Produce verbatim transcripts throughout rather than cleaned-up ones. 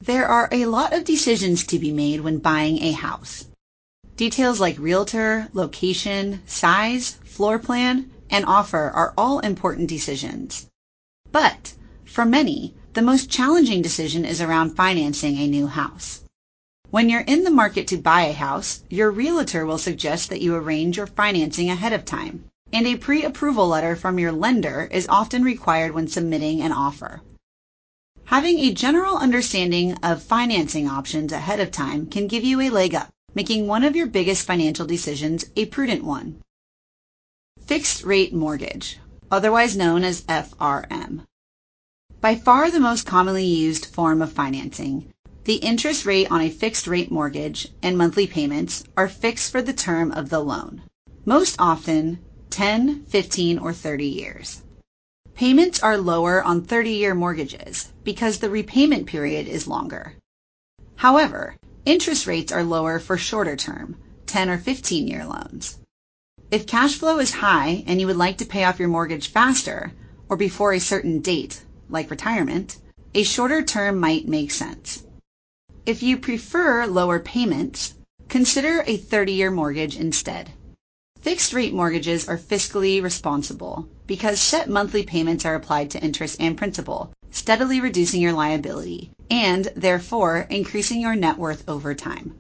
There are a lot of decisions to be made when buying a house. Details like realtor, location, size, floor plan, and offer are all important decisions. But, for many, the most challenging decision is around financing a new house. When you're in the market to buy a house, your realtor will suggest that you arrange your financing ahead of time, and a pre-approval letter from your lender is often required when submitting an offer. Having a general understanding of financing options ahead of time can give you a leg up, making one of your biggest financial decisions a prudent one. Fixed rate mortgage, otherwise known as F R M. By far the most commonly used form of financing, the interest rate on a fixed rate mortgage and monthly payments are fixed for the term of the loan, most often ten, fifteen, or thirty years. Payments are lower on thirty-year mortgages because the repayment period is longer. However, interest rates are lower for shorter term, ten or fifteen-year loans. If cash flow is high and you would like to pay off your mortgage faster or before a certain date, like retirement, a shorter term might make sense. If you prefer lower payments, consider a thirty-year mortgage instead. Fixed-rate mortgages are fiscally responsible because set monthly payments are applied to interest and principal, steadily reducing your liability and, therefore, increasing your net worth over time.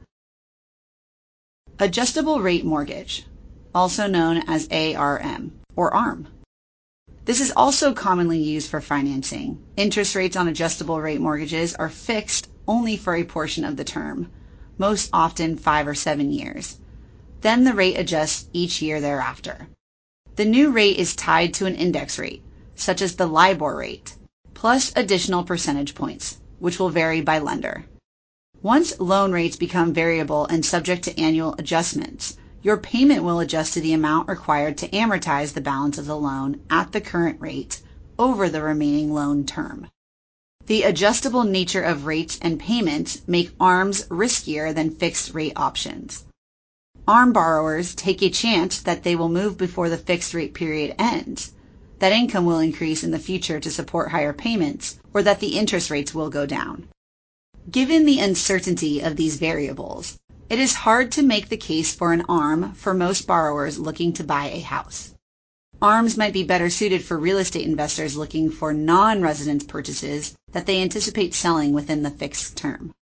Adjustable rate mortgage, also known as A R M or A R M. This is also commonly used for financing. Interest rates on adjustable rate mortgages are fixed only for a portion of the term, most often five or seven years. Then the rate adjusts each year thereafter. The new rate is tied to an index rate, such as the LIBOR rate, plus additional percentage points, which will vary by lender. Once loan rates become variable and subject to annual adjustments, your payment will adjust to the amount required to amortize the balance of the loan at the current rate over the remaining loan term. The adjustable nature of rates and payments make A R Ms riskier than fixed rate options. A R M borrowers take a chance that they will move before the fixed rate period ends, that income will increase in the future to support higher payments, or that the interest rates will go down. Given the uncertainty of these variables, it is hard to make the case for an A R M for most borrowers looking to buy a house. A R Ms might be better suited for real estate investors looking for non-residence purchases that they anticipate selling within the fixed term.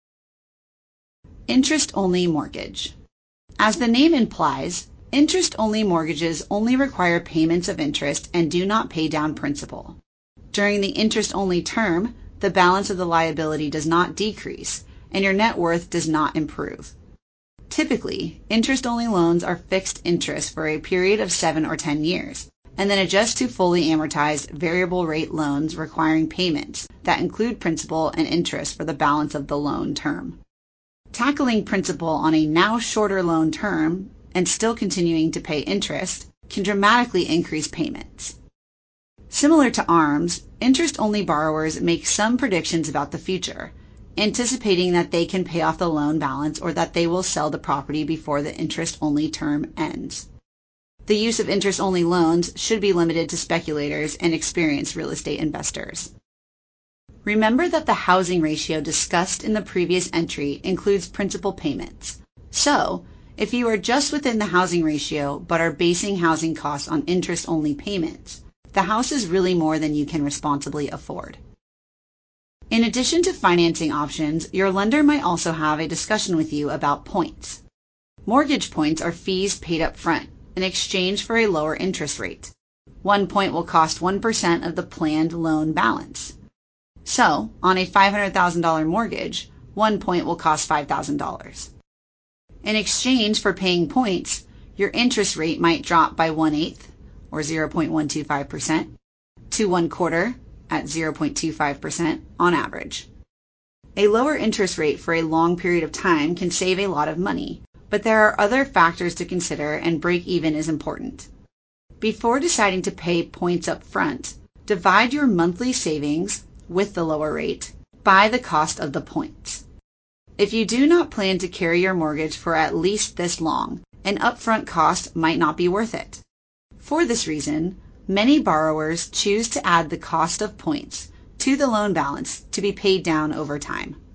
Interest-only mortgage. As the name implies, interest-only mortgages only require payments of interest and do not pay down principal. During the interest-only term, the balance of the liability does not decrease, and your net worth does not improve. Typically, interest-only loans are fixed interest for a period of seven or ten years, and then adjust to fully amortized variable rate loans requiring payments that include principal and interest for the balance of the loan term. Tackling principal on a now shorter loan term and still continuing to pay interest can dramatically increase payments. Similar to A R Ms, interest-only borrowers make some predictions about the future, anticipating that they can pay off the loan balance or that they will sell the property before the interest-only term ends. The use of interest-only loans should be limited to speculators and experienced real estate investors. Remember that the housing ratio discussed in the previous entry includes principal payments. So, if you are just within the housing ratio but are basing housing costs on interest-only payments, the house is really more than you can responsibly afford. In addition to financing options, your lender might also have a discussion with you about points. Mortgage points are fees paid up front in exchange for a lower interest rate. One point will cost one percent of the planned loan balance. So, on a five hundred thousand dollars mortgage, one point will cost five thousand dollars. In exchange for paying points, your interest rate might drop by one-eighth, or zero point one two five percent, to one-quarter, at zero point two five percent on average. A lower interest rate for a long period of time can save a lot of money, but there are other factors to consider and break-even is important. Before deciding to pay points up front, divide your monthly savings with the lower rate by the cost of the points. If you do not plan to carry your mortgage for at least this long, an upfront cost might not be worth it. For this reason, many borrowers choose to add the cost of points to the loan balance to be paid down over time.